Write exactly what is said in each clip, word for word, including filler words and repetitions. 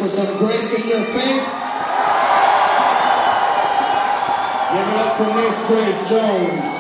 for some grace in your face. Give it up for Miss Grace Jones.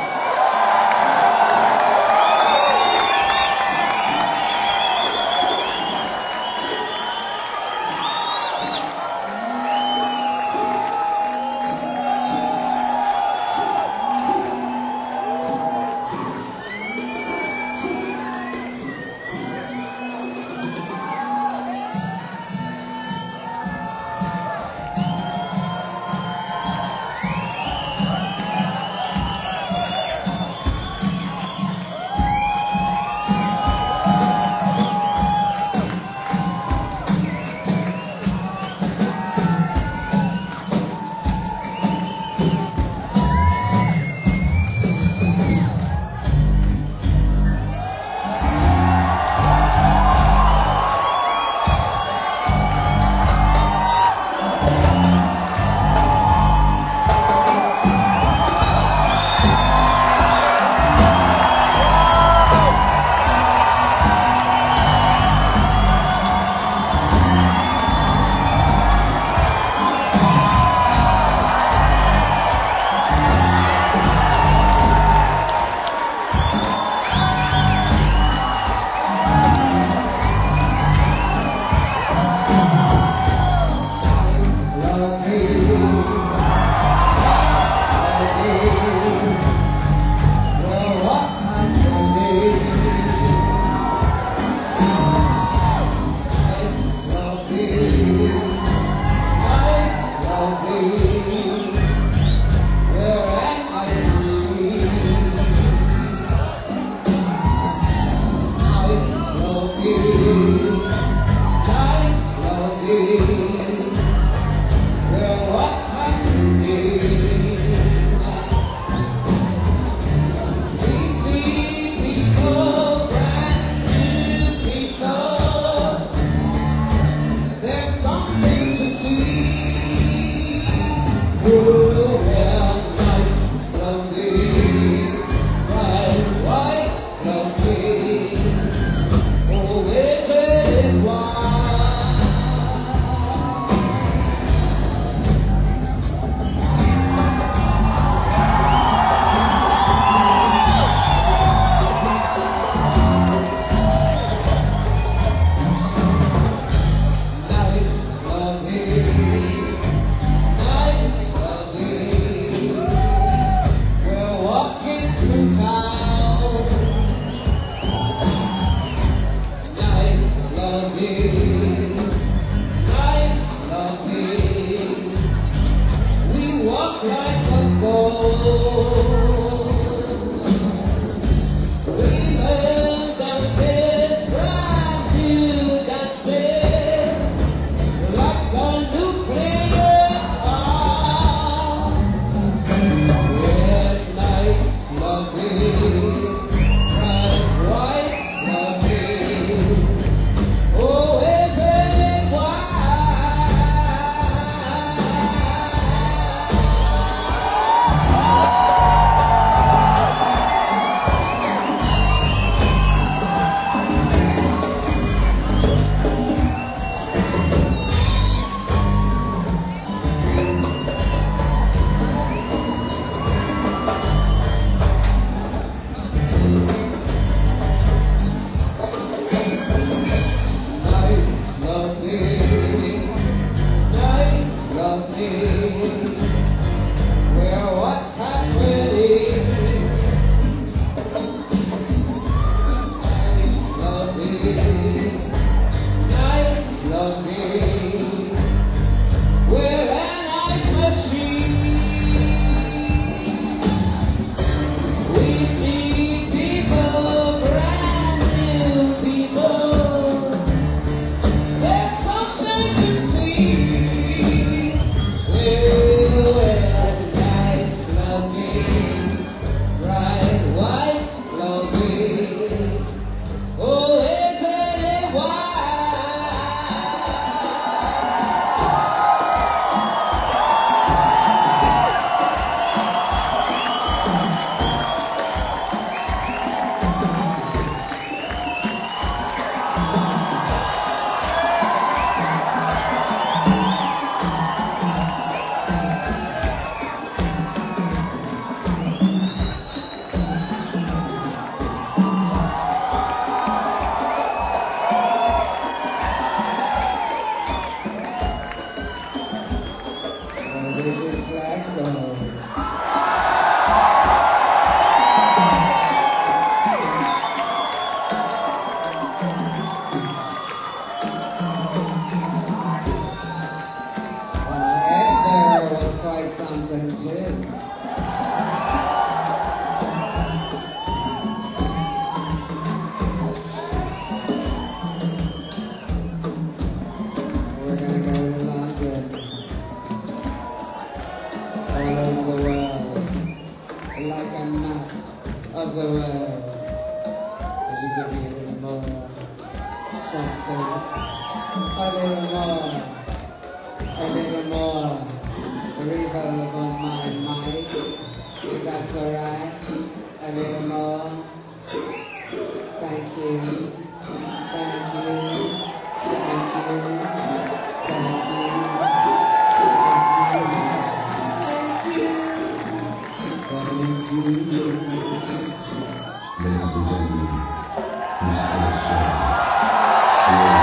Of the world, and you give me a little more, something, a little more, a little more, reverb on my mic, if that's alright, a little more, thank you, thank you, thank you, thank you, thank you, thank you. Ladies and gentlemen, Mister Jones, slowly.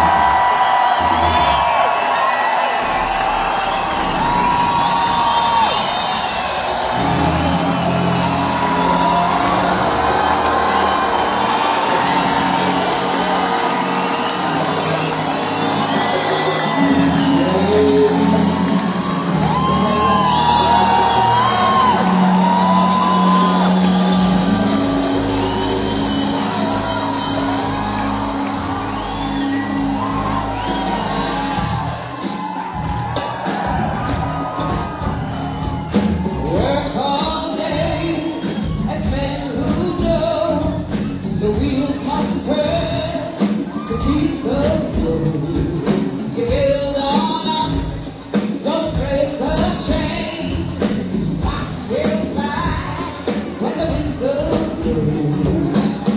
The wheels must turn to keep the flow. You build on up, don't break the chain. Sparks will fly when the whistle blows.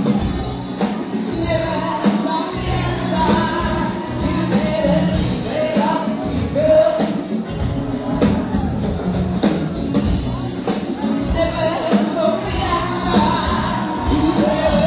Never from the outside, you better keep it up, people. Never from the outside, you better.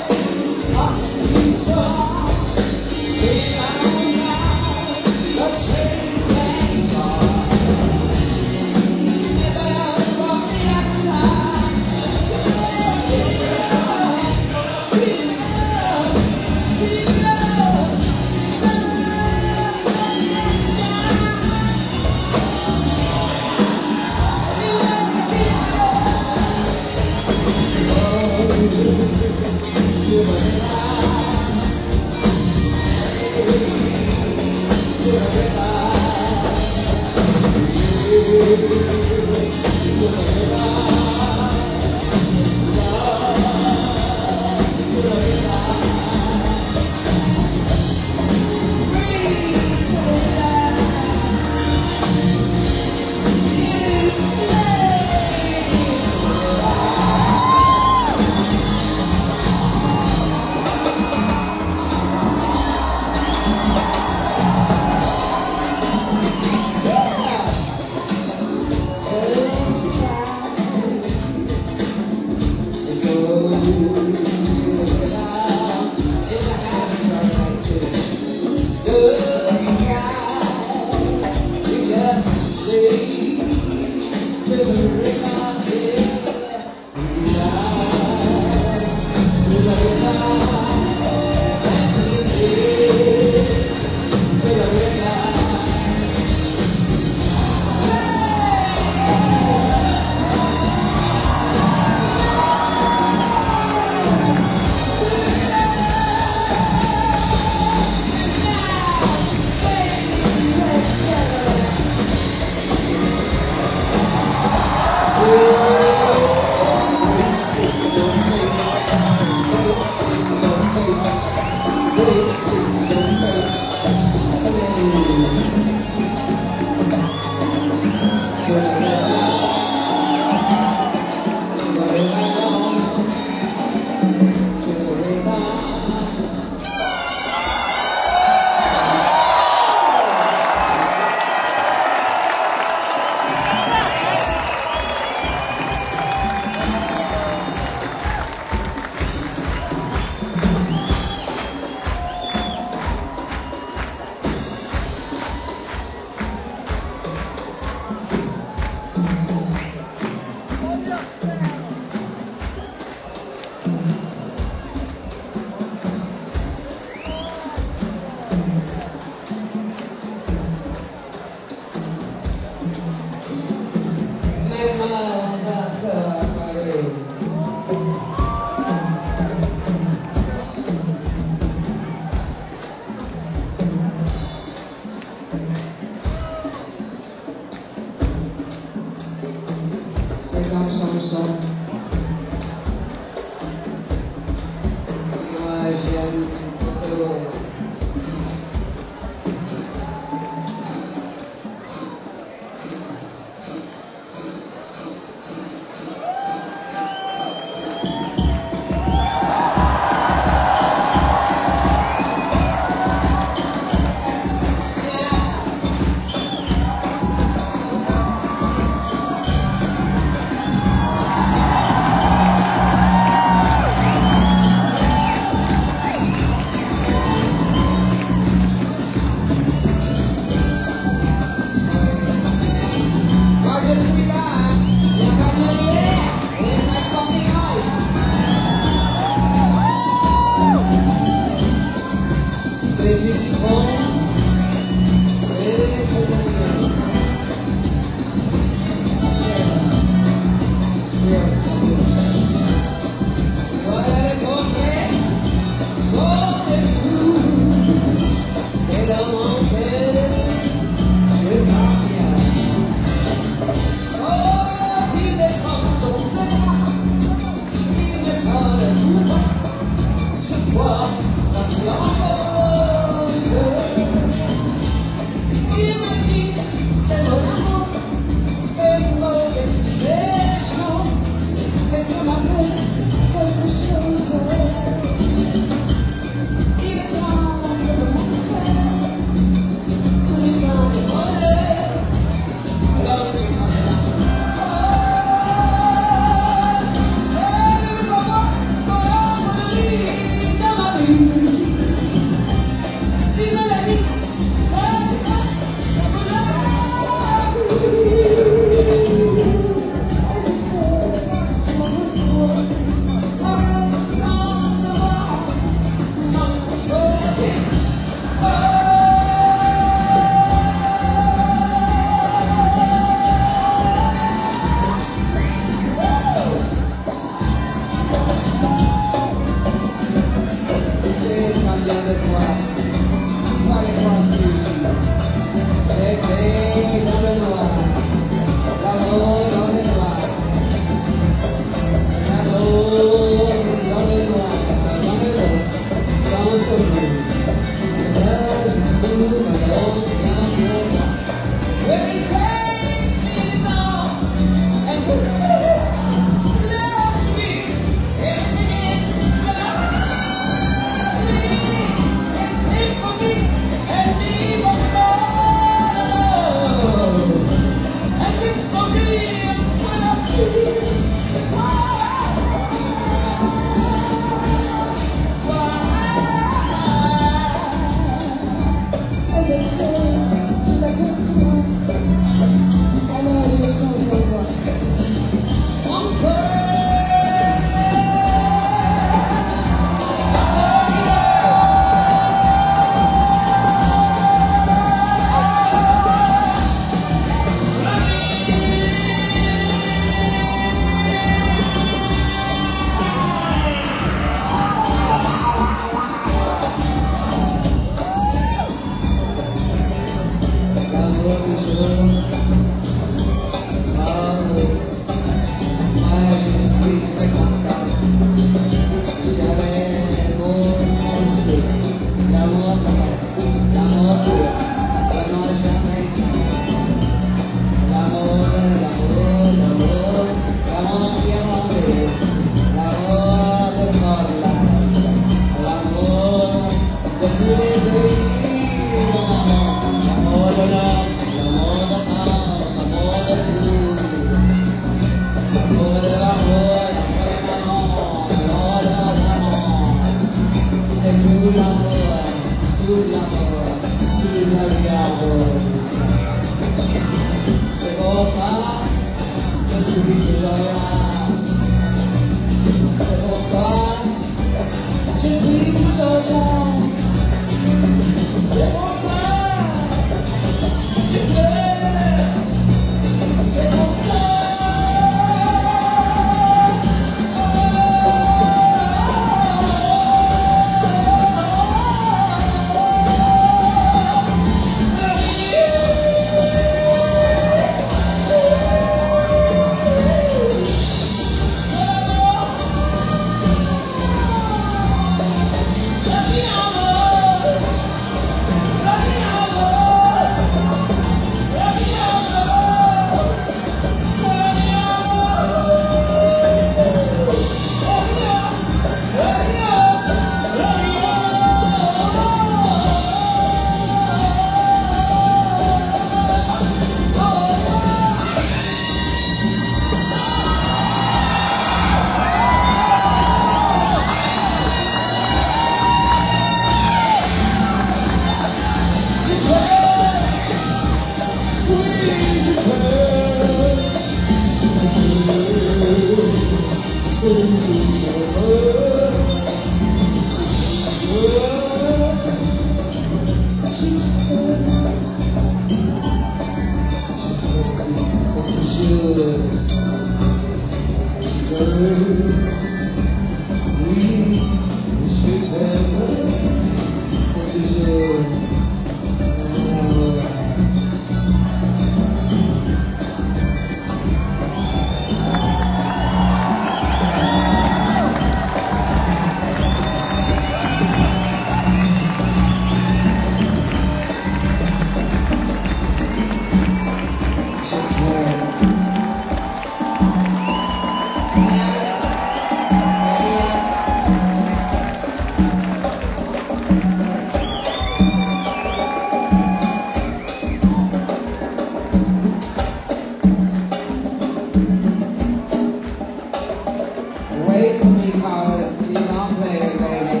Wait for me, Carlos. You don't play it, baby.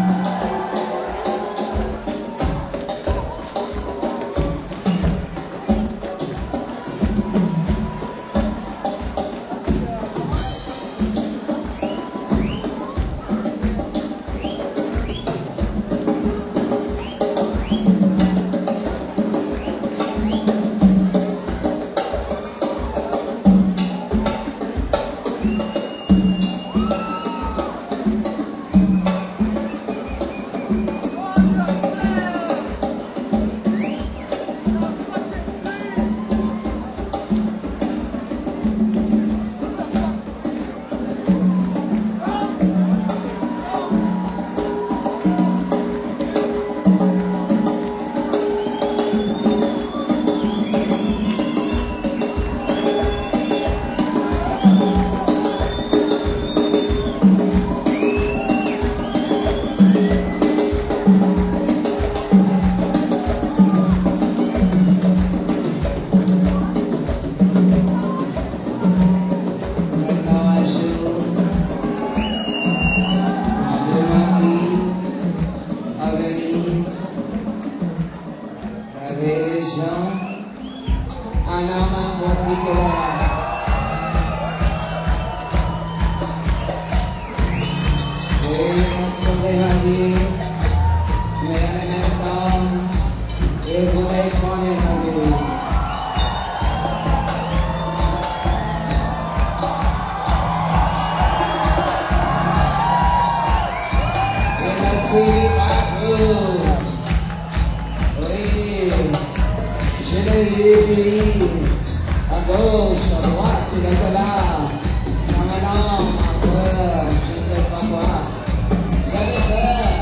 À gauche, à droite, il est là. Maintenant, un peu, je ne sais pas quoi. J'allais faire.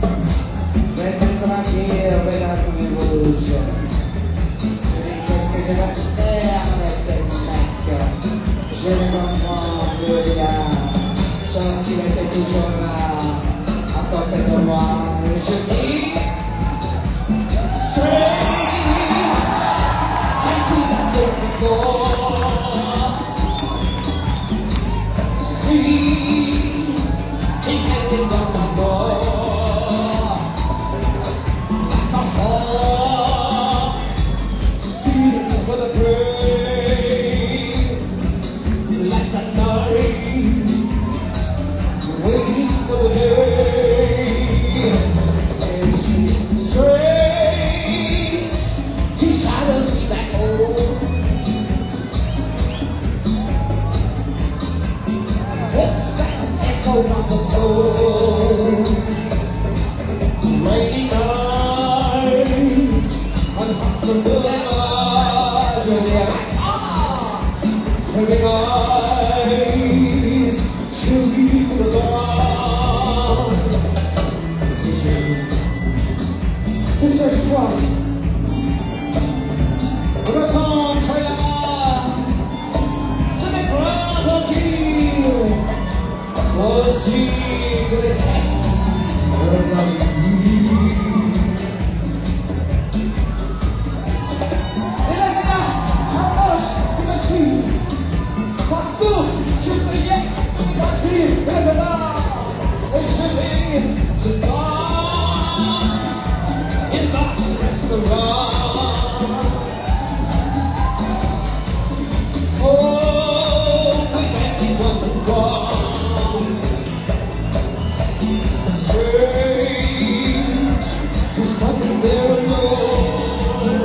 Restez tranquille, regarde comme il bouge. Je dis, qu'est-ce que je vais faire avec cette mec? Je ne comprends plus rien. Sauf qu'il était toujours là, à côté de moi. Et je dis, tout ce choix. Rencontre là, je n'ai pas tranquille. Moi aussi, je déteste. Et là, là, approche, il me suit. Partout, je essayais de partir, et de là, et je vais, je passe, il va restaurant. Oh, we can't even go. Strange, you're standing there alone.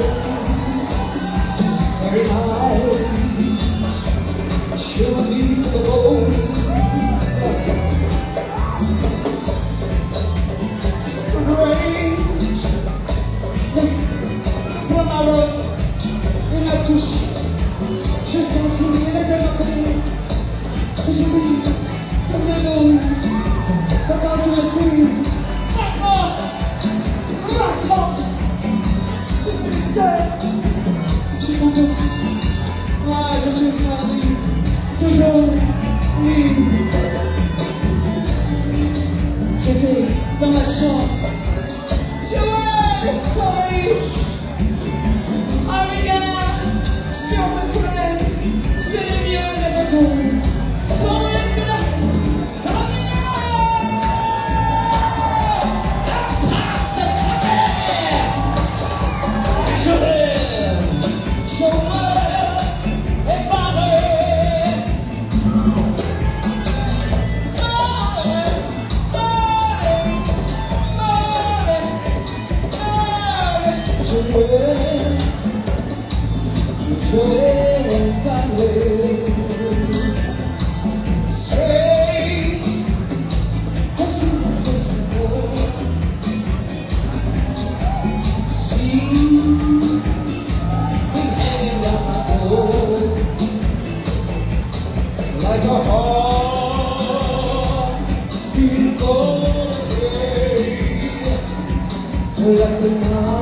Very nice. Chill me to the bone. Strange. When I wrote in la touche, j'ai senti les deux m'accompagner. Et je vis comme un homme. Quand tu me suis, maintenant, maintenant, je suis seul. Je suis content. Moi, je suis parti. Toujours libre. J'étais dans ma chambre. Je vois le soleil. Un regard sur ce frère. C'est les mieux les retours. Sans regret, sans regret. La part de craquer. Je rêve. Je meurs. Et pareil. Je vais, je vais parler. Straight, possible, possible. See, we hanging down my door like a heart speeding away, like the night.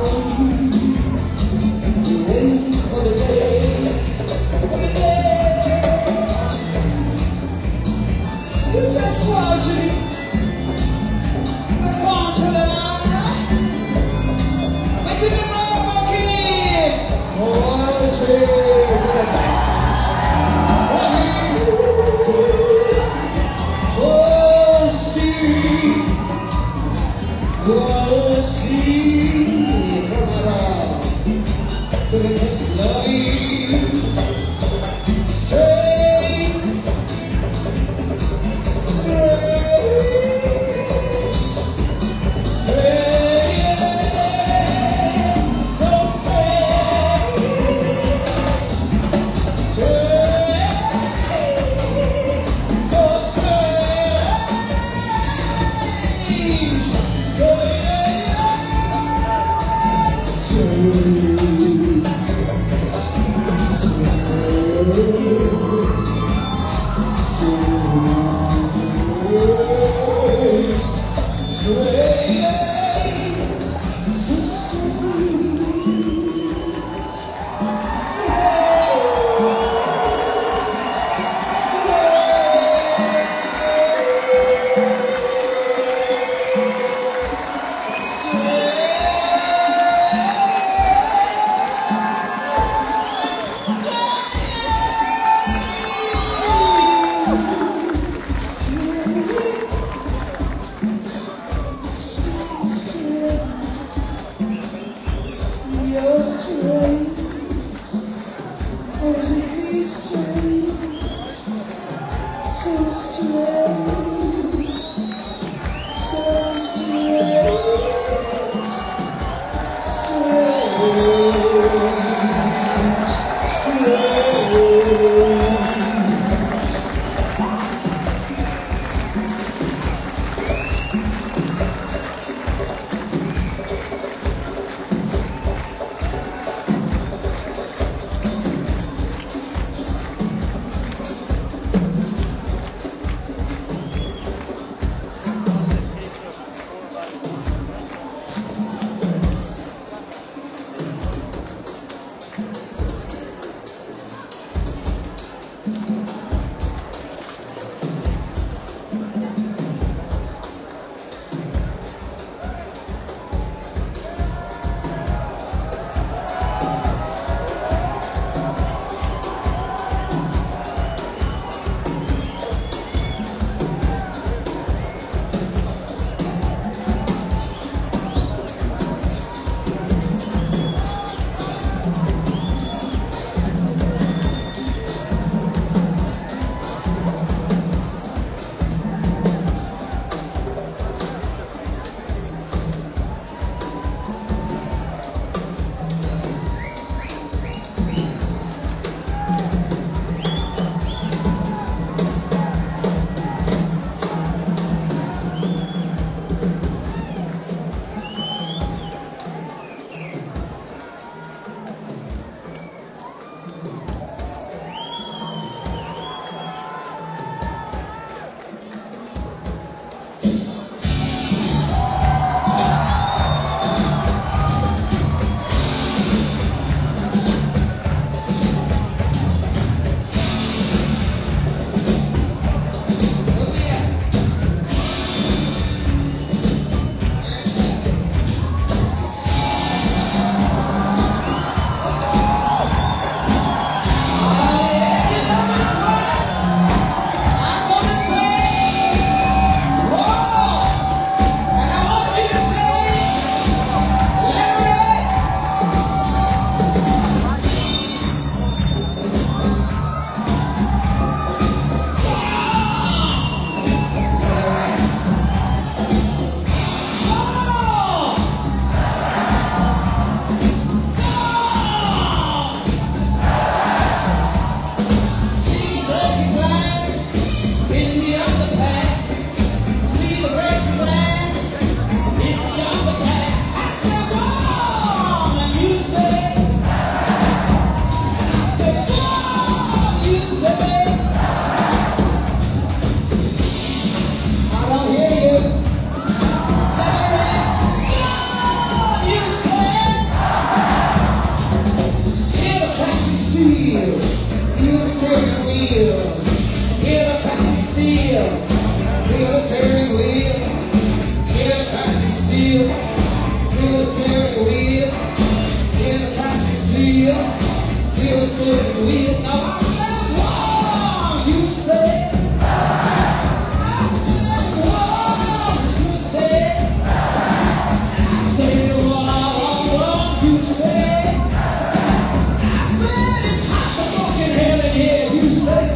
steering wheel. Feel the plastic steel. Feel the steering wheel. Now I said, whoa, you say. I said, whoa, you say. I said, whoa, whoa, you say. I said, it's hot for fucking hell in here, you say.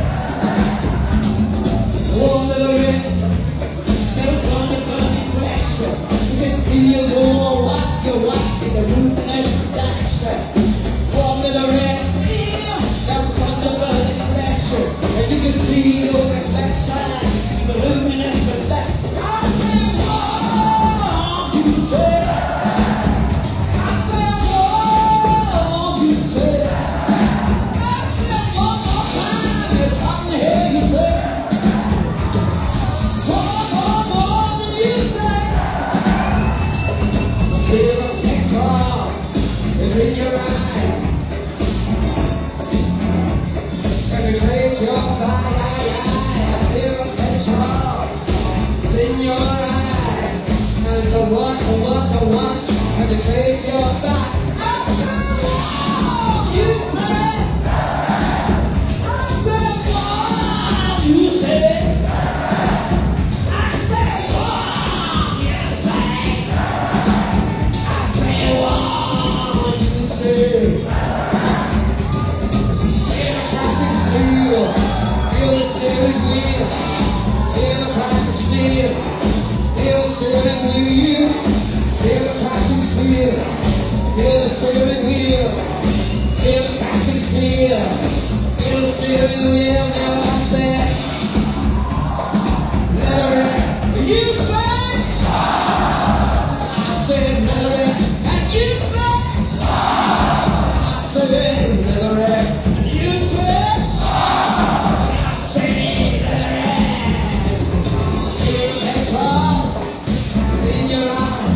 Whoa, little bit. There's wonderful reflection. You can feel your what you want in the ruthless dash. Warm in the red field. There's wonderful reflection. And you can see your reflection in the luminous reflection. I said, whoa, you say. I said, whoa, you say. I said, one more time. It's hot in here, you say. Is in your eye, and it trace your fire. Feel a petrol is in your eye, and the one, the one, the one, and it trace your fire. I said, whoa, you say. I said, whoa, you say. I said, whoa, you say. I said, whoa. Feel the plastic steel, feel the steering wheel, feel the plastic steel, feel the steering wheel, feel the plastic steel, feel the steering wheel, feel the plastic steel, feel the steering wheel. Now I said, let it, you say, I said, let it, and you say. I said, never and you said, I said, never feel the petrol in your eye.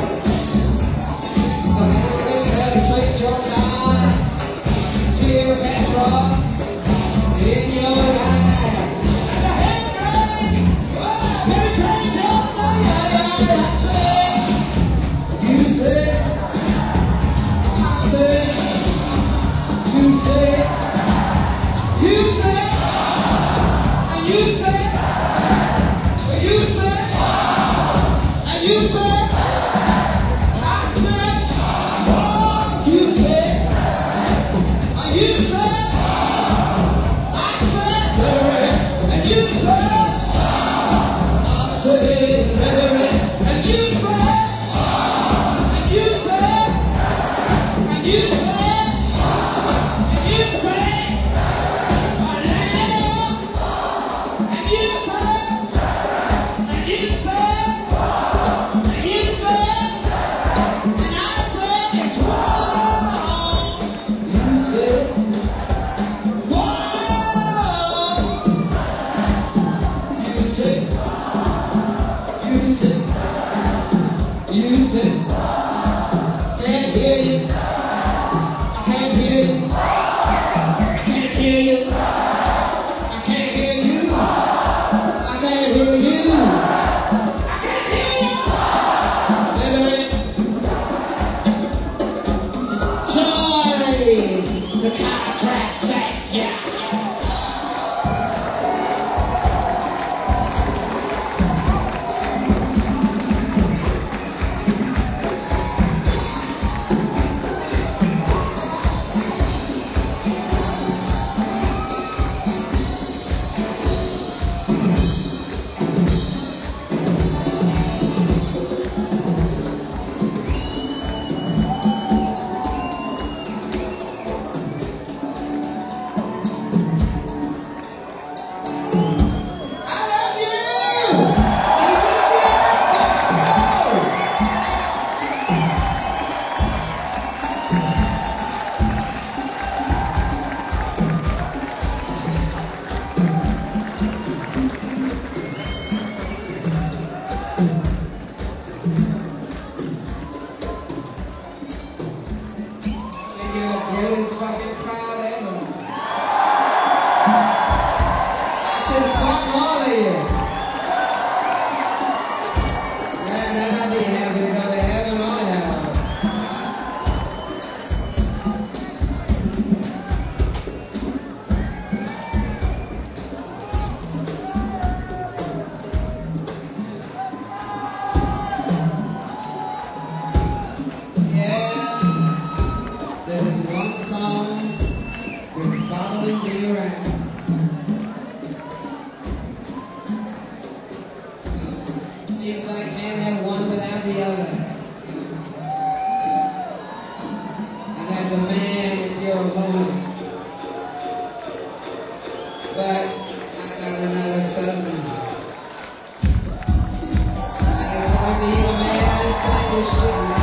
The man will penetrate your eye. Feel the petrol in your eye. And the head will penetrate your eye. I said, you said, I said. You say, you say, and you say, and you say, and you say, I said, oh, you say, and you say, I said, and you say, I said, and you say, and you say, and you say. You say, can't hear you, I can't hear you, I can't hear you, I can't hear you, I can't hear you, I can't hear you. Charlie, the car crash says, yeah. Greatest fucking crowd ever. I should fuck all of you. Man, that'd be happy to go to heaven or hell. song, been following me around. Seems like can't have one without the other. And as a man, you're a woman. But I got another something. And it's hard to hear a man say this shit now.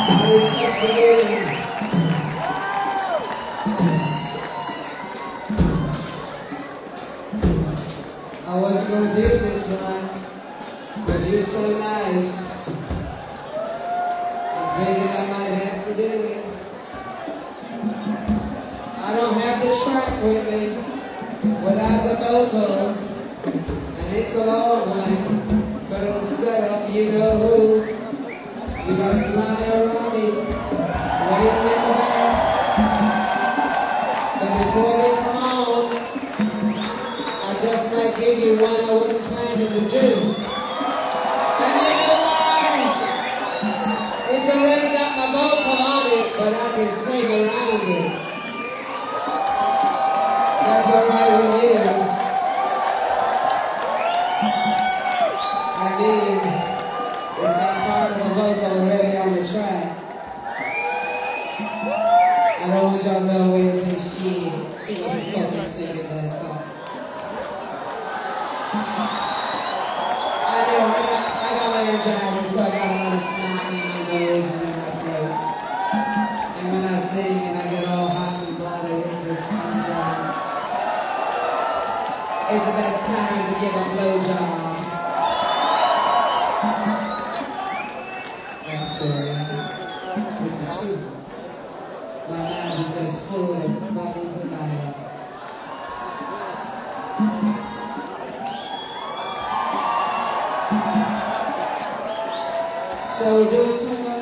I was just beginning. I was gonna do this one, but you're so nice. I'm thinking I might have to do it. I don't have the track with me without the vocals, and it's a long one, but it'll set up you know who. You got Sly Robbie waiting in the back. But before they come on, I just might give you one I wasn't planning to do. And you know why? It's already got my vocal on it, but I can sing around it. That's alright with you. I mean, it's got part of the vocal already on the track. I don't want y'all to go away and say she, she wasn't fucking singing that song. I know, I got, I got laryngitis, so I got a lot of snot in my nose and in my throat. And when I sing and I get all hot and bloody, it just comes out. It's the best time to give a blowjob. Actually, it's the truth. My mind is just full of bubbles of light. Shall we do it tonight?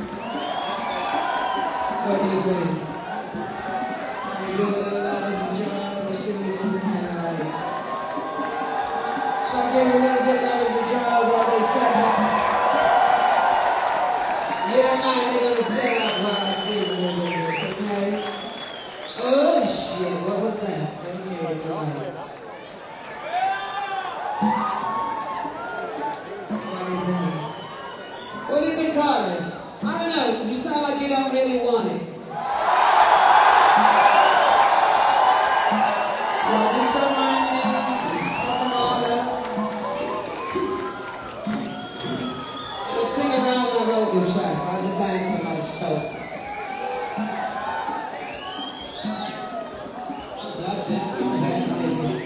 What do you think? Can we do a little love as a drug, or should we just kind of like... Shall I give a little bit love as a drug while they set up? You don't mind, they're gonna set up while I sing a little bit of this, okay? Oh shit, what was that? Okay, it's alright. What do you think? What do you think, Carlos? I don't know, you sound like you don't really want it. Well, just don't mind me, just stuck them all up. We'll sing around my vocal track, I'll just add so much smoke. I love that, I'm half naked.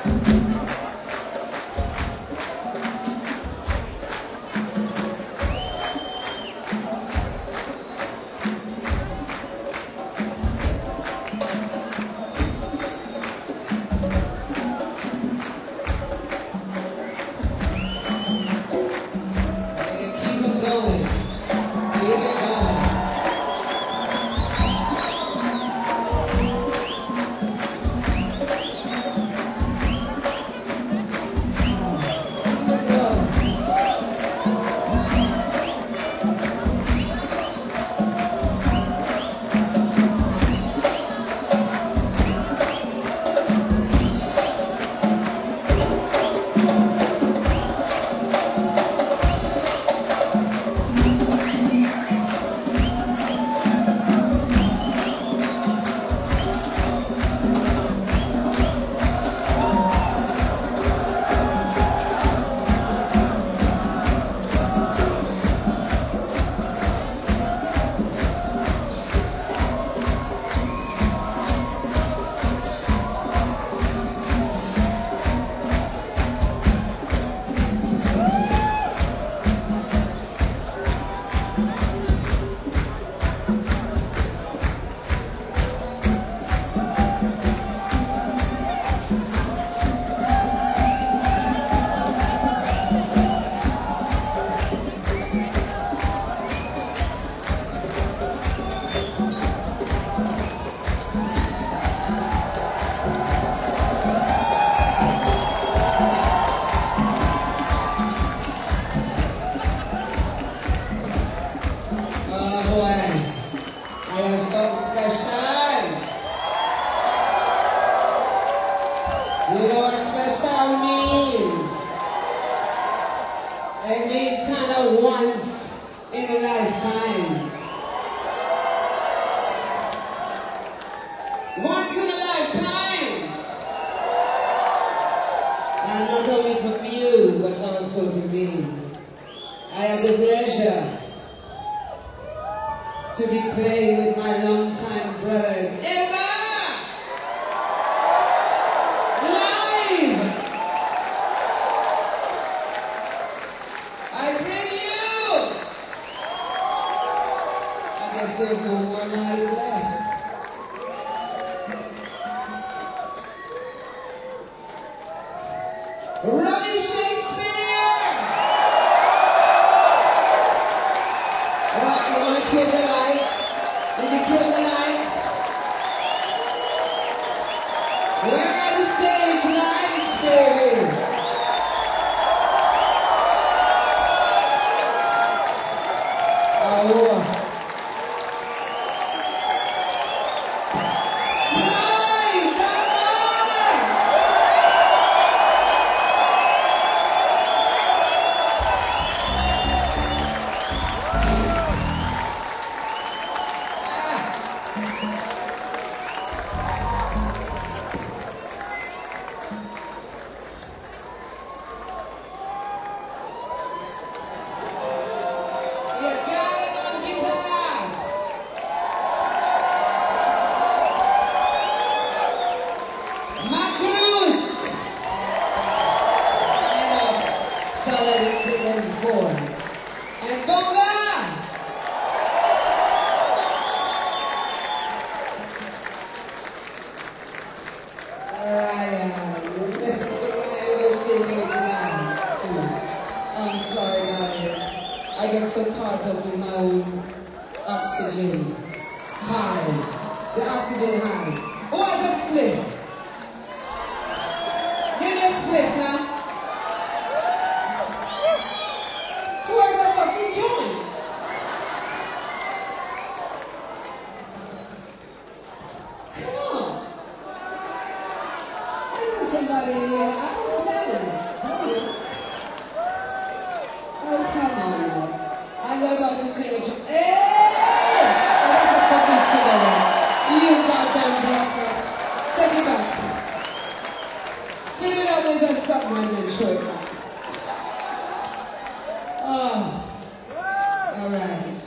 You know what special means? It means kind of once in a lifetime. Once in a lifetime. And not only for you, but also for me. I have the pleasure to be playing with my longtime brothers. Eva! Live! I bring you! I guess there's no more night left. Robbie Shakespeare! What, you want to kill the lights? Did you kill the lights? Where are the stage lights, baby? Oh. Slide, come on! You got it on guitar. Macruz. I know, solid and singing before. And Bonga. Ryan, I will sing it tonight too. I'm sorry, guys. I get so caught up in my own oxygen high. The oxygen high. Who has a split? Give me a split, huh? Who has a fucking joint? Come on. I know somebody in here. I can smell it. Come on. Oh, come on. I'm about to sing a joke. Hey! Oh, that's a fucking cigarette. You goddamn bastard. Take it back. Fill it up with a something and then show it back. Oh. Alright.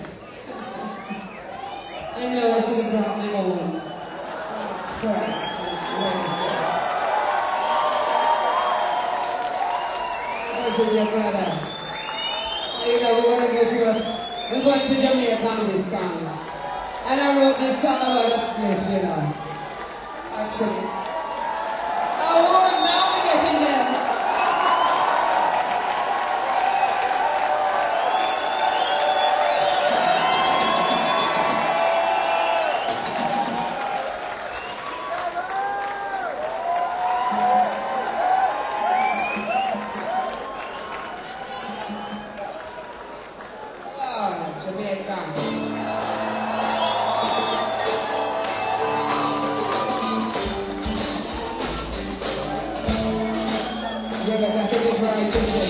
I know I should have brought my own. Christ. Where is it? to your brother. You know, we're gonna go to a, we're going to Jamaica on this song. And I wrote this song about a spliff, you know. Actually. Oh, now we're getting there. Jamaica. Yeah, but I think it's right today.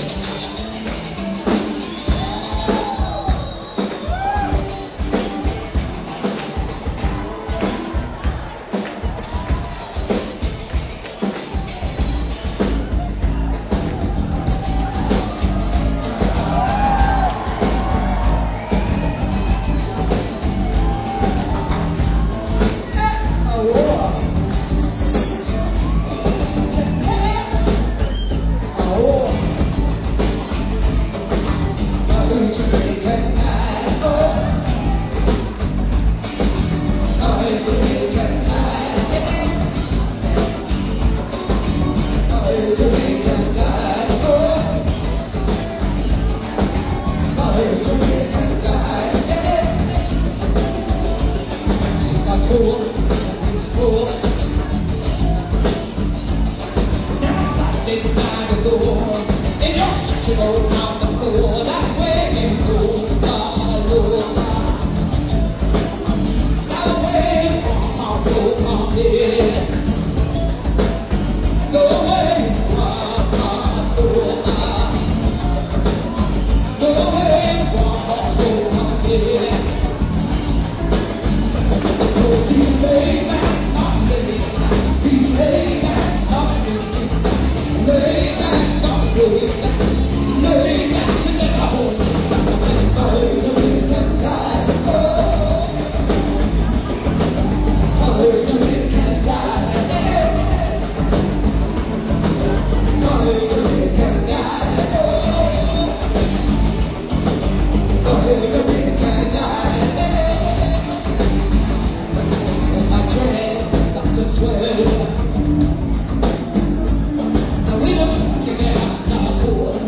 They just stretch it all down the floor. That way came through. Now away from our soul committed. Go away from our soul. Go away from our soul committed. Because he's laid back, not living. He's laid back, not living. Lay back, not lay back, lay back to the hole. I said, oh, to be the guy, oh, oh, to be the guy, oh, to be the guy, oh, to be the guy. So my dread start to swell. We don't give it up, no.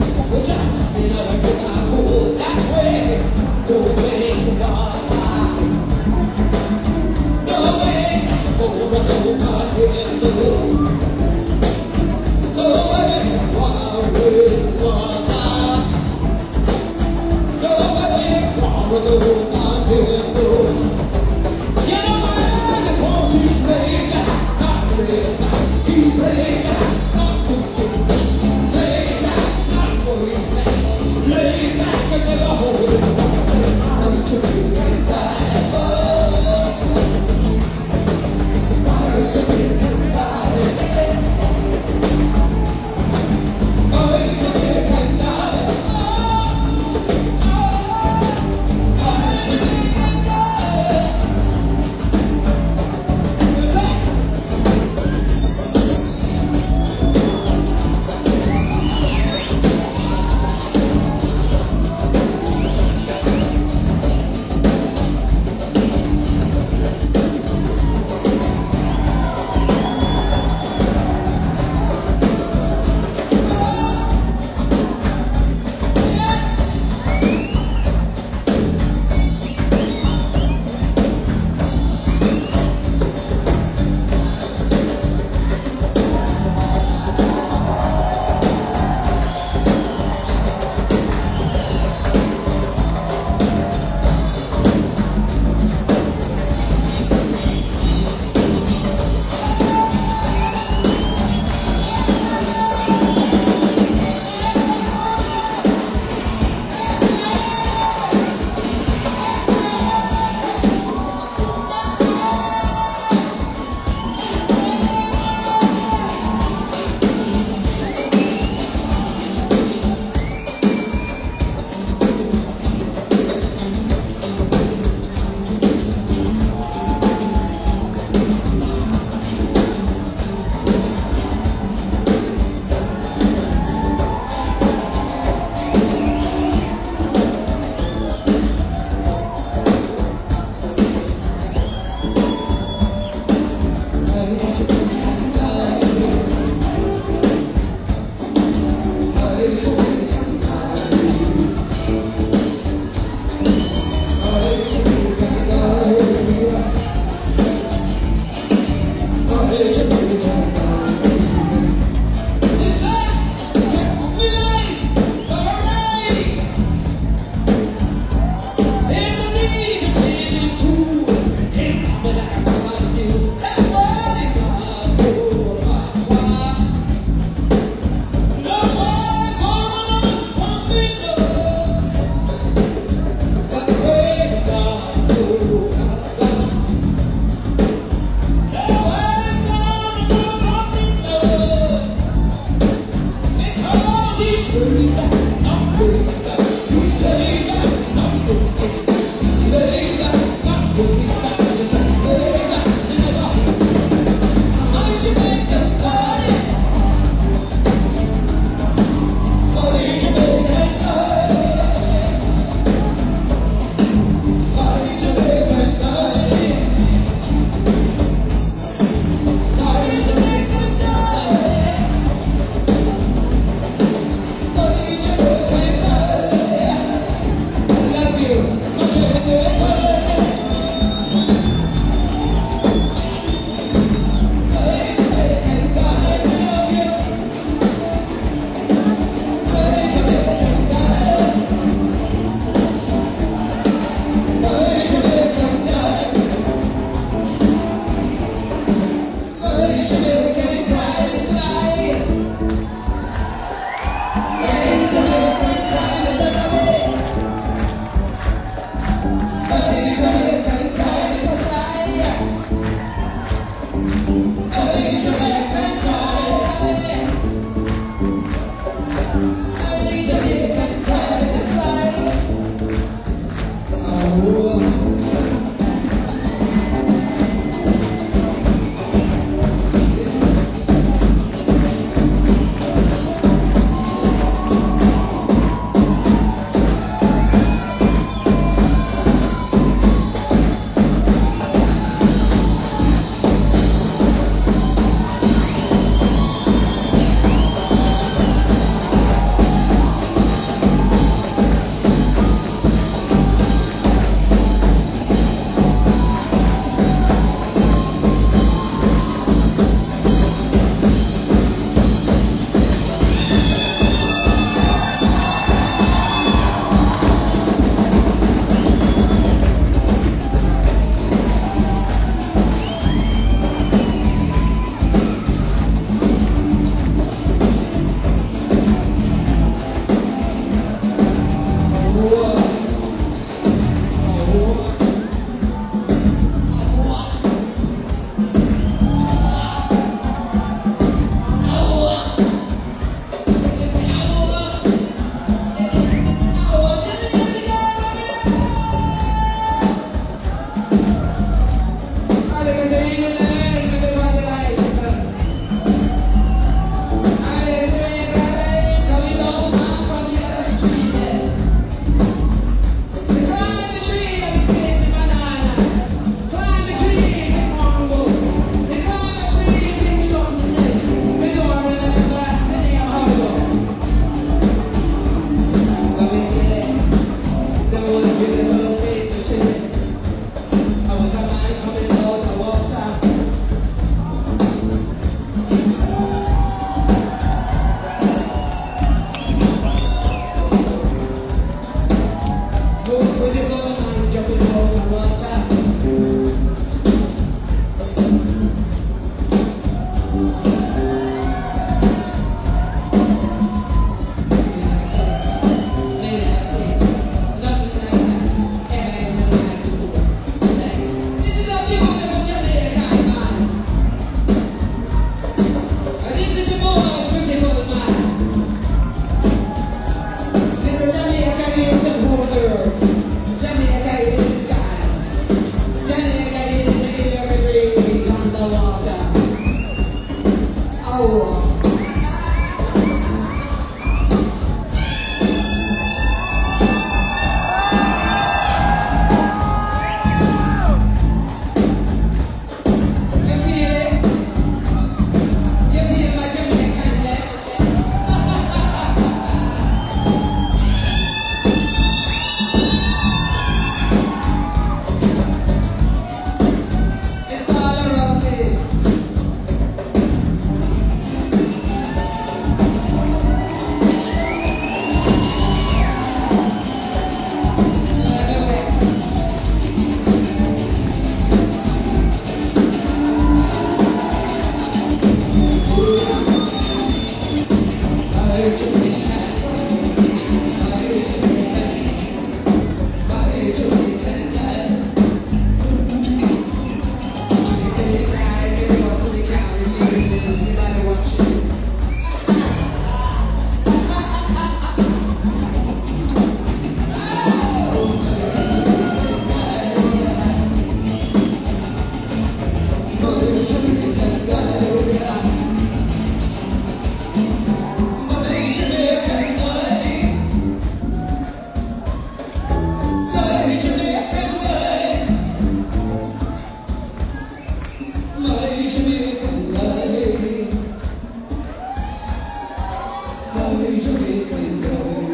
Going Jamaican way.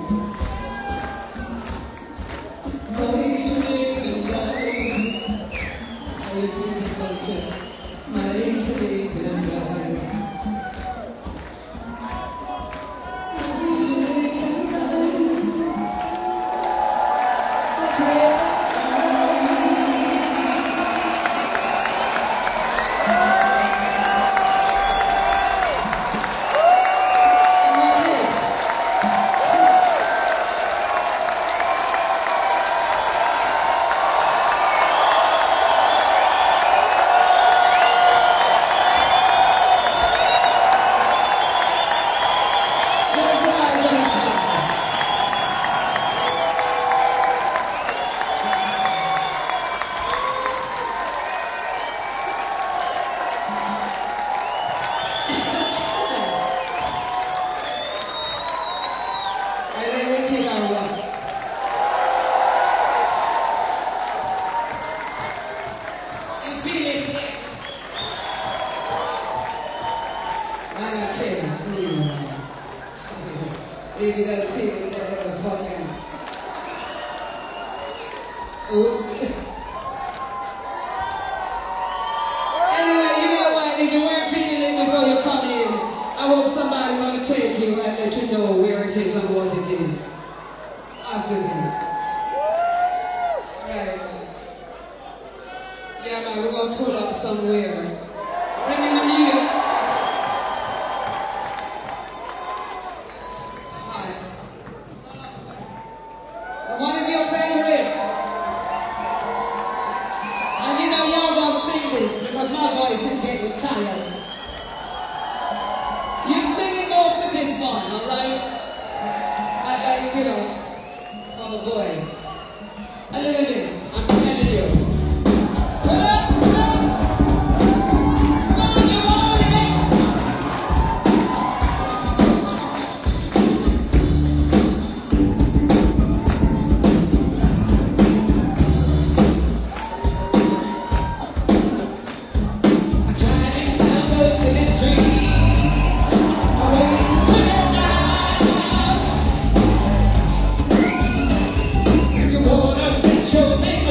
Going Jamaican way. I feel the culture. My Jamaican way. My Jamaican way. Maybe that feeling that motherfucking oops. Anyway, you know what? If you weren't feeling it before you come in, I hope somebody's gonna take you and let you know where it is and what it is after this. Right. Yeah, man, we're gonna pull up somewhere. Bring in the music. One of your favorite. And you know y'all gonna sing this because my voice is getting tired. You singing most of this one, alright? I like, you know, oh boy. A little bit, I'm telling you. Pull up, pull up. Come on, you want it. Show me.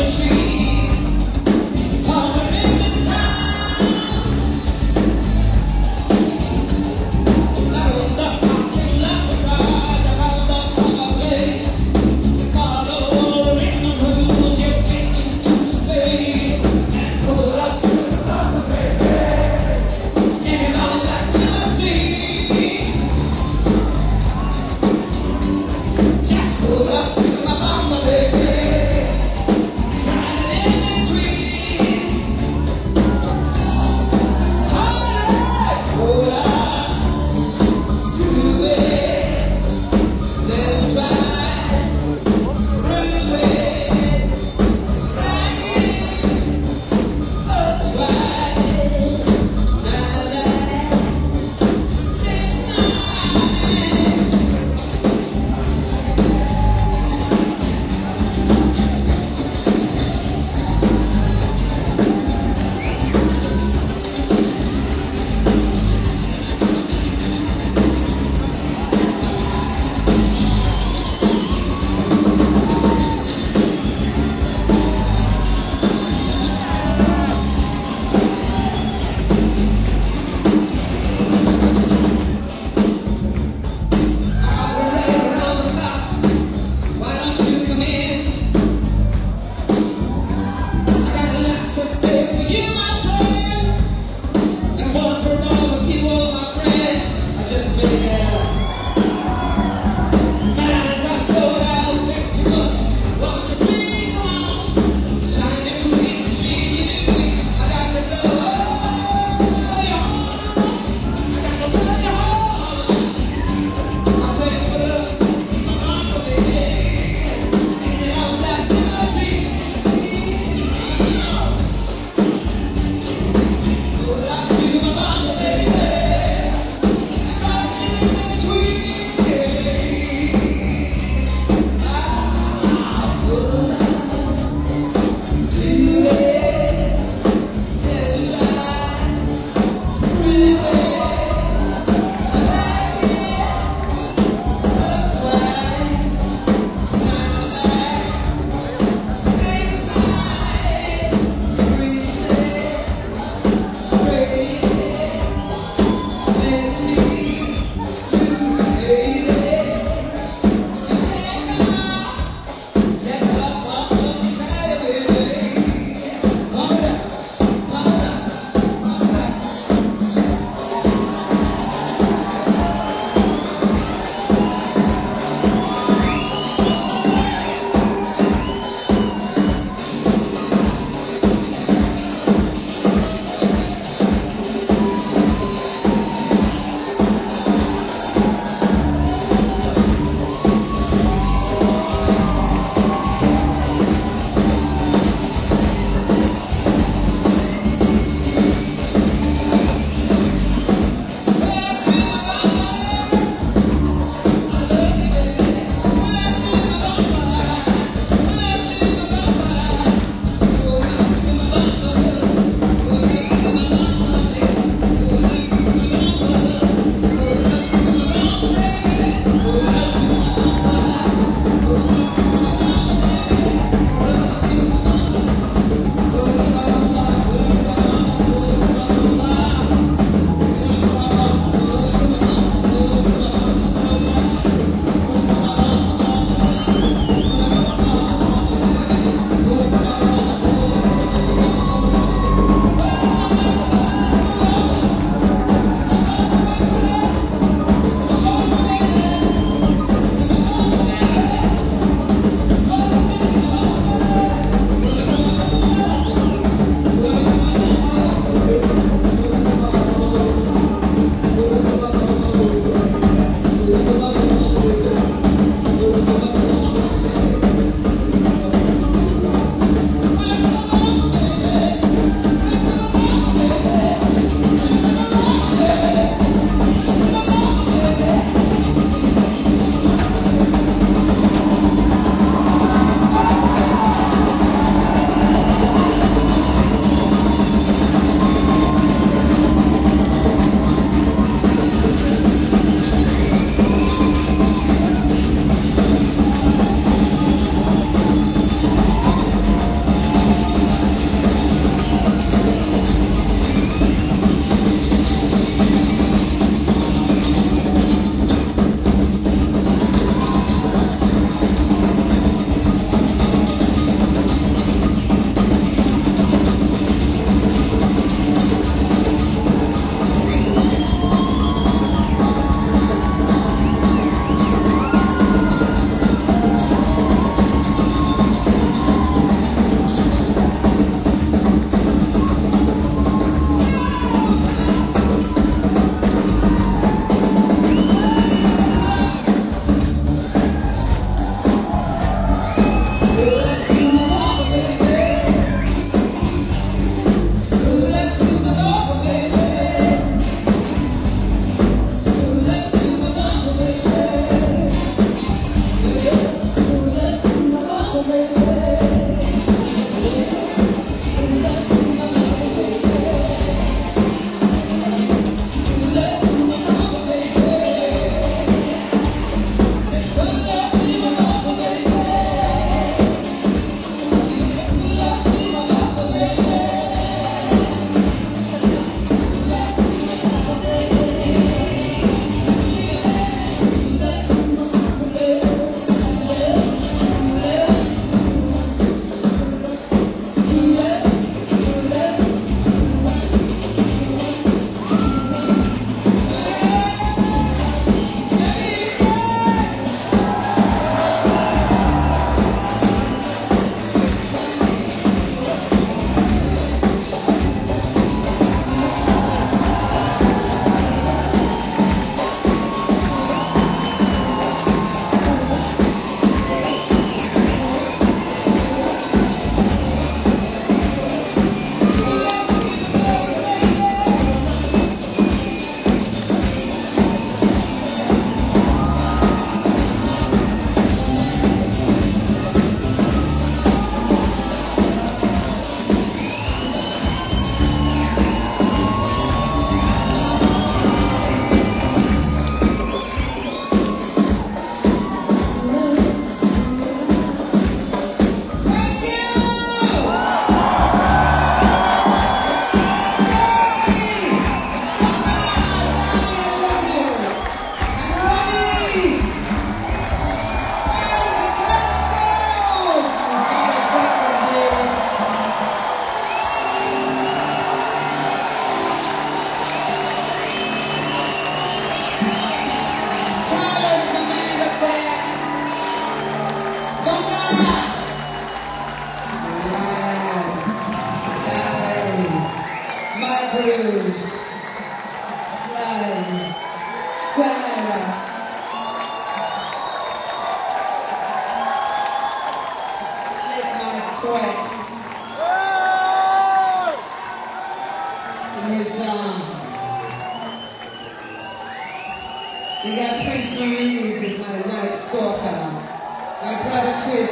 We got Prince Maurice, is my nice stalker. My brother Chris,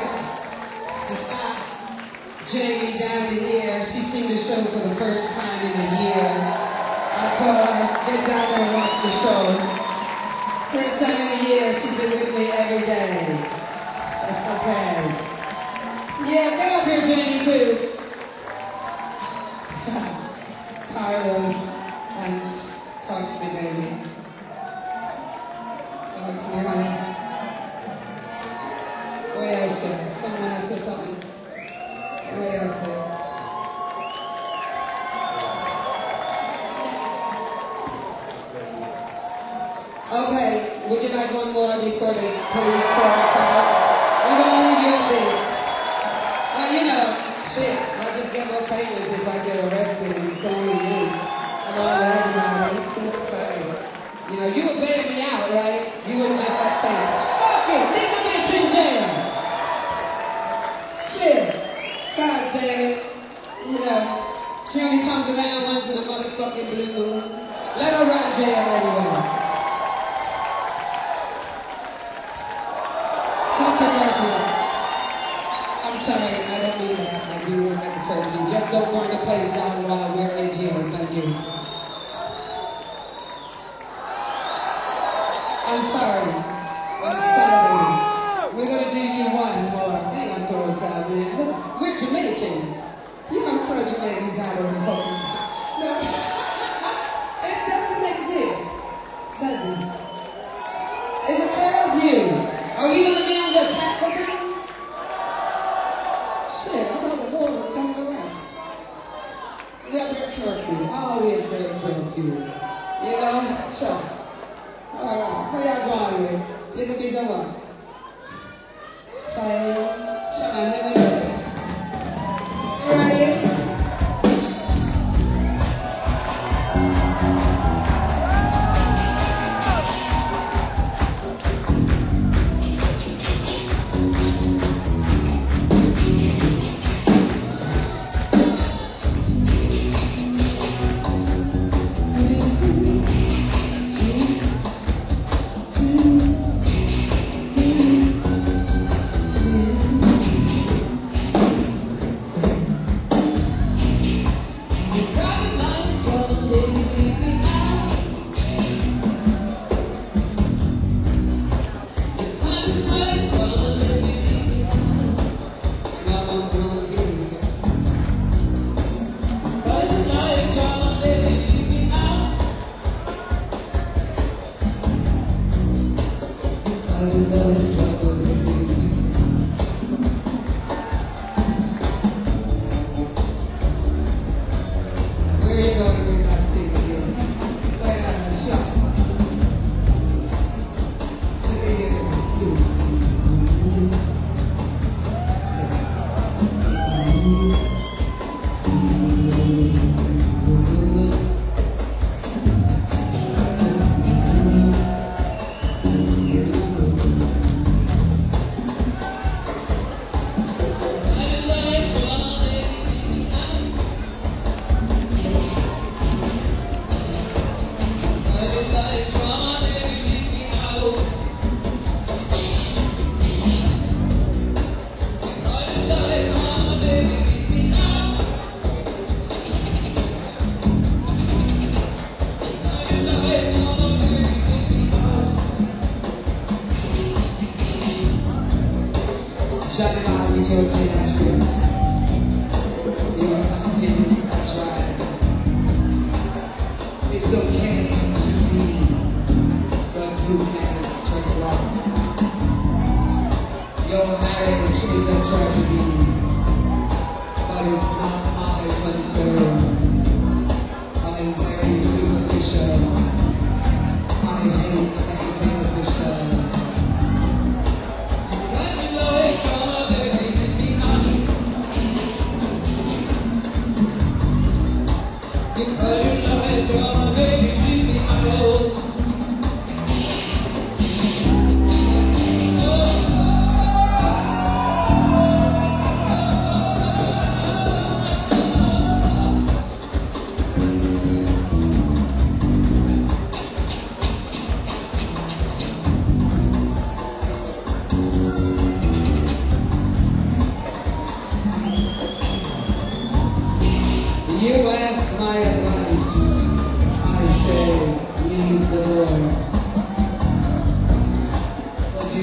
Jamie down in here. She seen the show for the first time in a year. I told her, get down there and watch the show. First time in a year, she's been with me every day. Okay. Yeah, get up here, Jamie, too. Carlos, and talk to me, baby. Talk to me, honey. What else, sir? Someone else said something. What else, sir? Okay, would you like one more before the police starts out? We're gonna leave you with this. Well, you know, shit, I just get more famous if I get arrested and so many years. I know I have my right. You know, you would bail me out, right? You wouldn't just like say, fuck it, leave the bitch in jail. Shit, god damn it. You know, she only comes around once in a motherfucking blue moon. Let her run jail anyway. I'm sorry, I don't mean that. I do remember curfew. Just don't burn the place down while we're in here. Thank you. I'm sorry. I'm sorry. We're gonna do you one more. They don't throw us out, man. We're Jamaicans. You don't throw Jamaicans out of the fucking. No. It doesn't exist. Doesn't. It's a curfew. Are you gonna be on the attack or something? Shit, I thought the war was somewhere else. We are very curfew. Always very curfew. You know? Sure. Alright, what y'all going with? You can be the one. Fire. Sure, I never know that. Alright.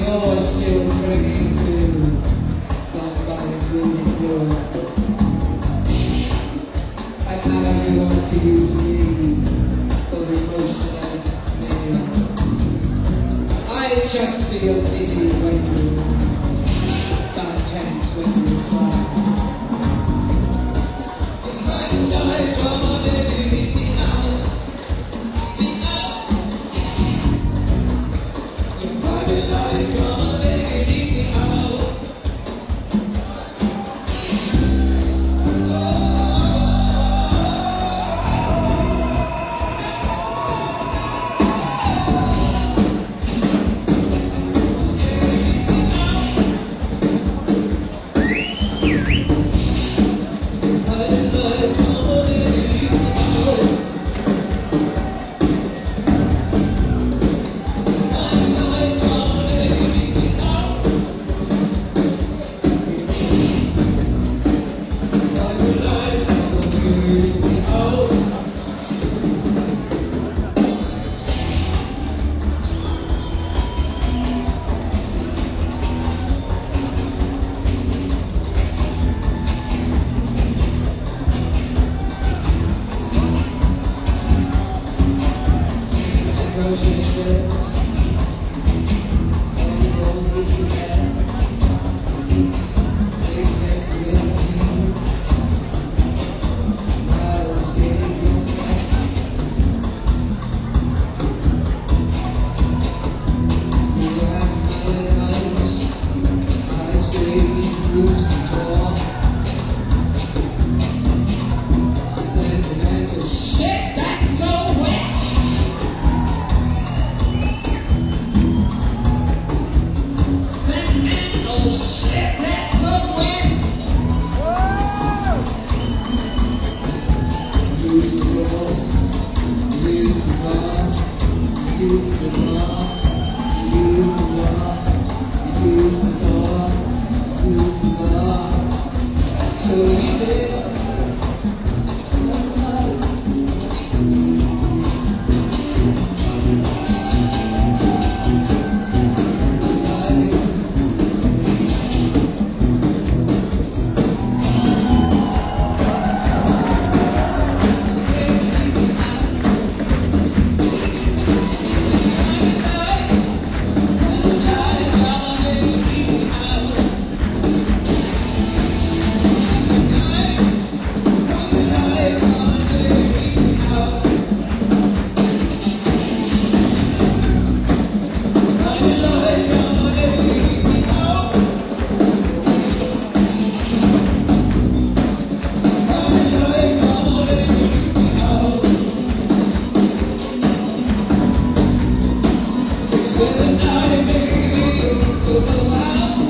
you're still clinging to somebody really good. And now you want to use me for emotional pain. I just feel pity when you content when you cry. If I die, drama, baby, leave me out. Leave me out. If I die, drama, baby, leave me out. Sentimental shit, that's so wet. Sentimental shit, that's so wet. Use the door, use the bar, use the bar, use the bar, use the door, use the bar. So easy. It's been a night, baby, to the wild.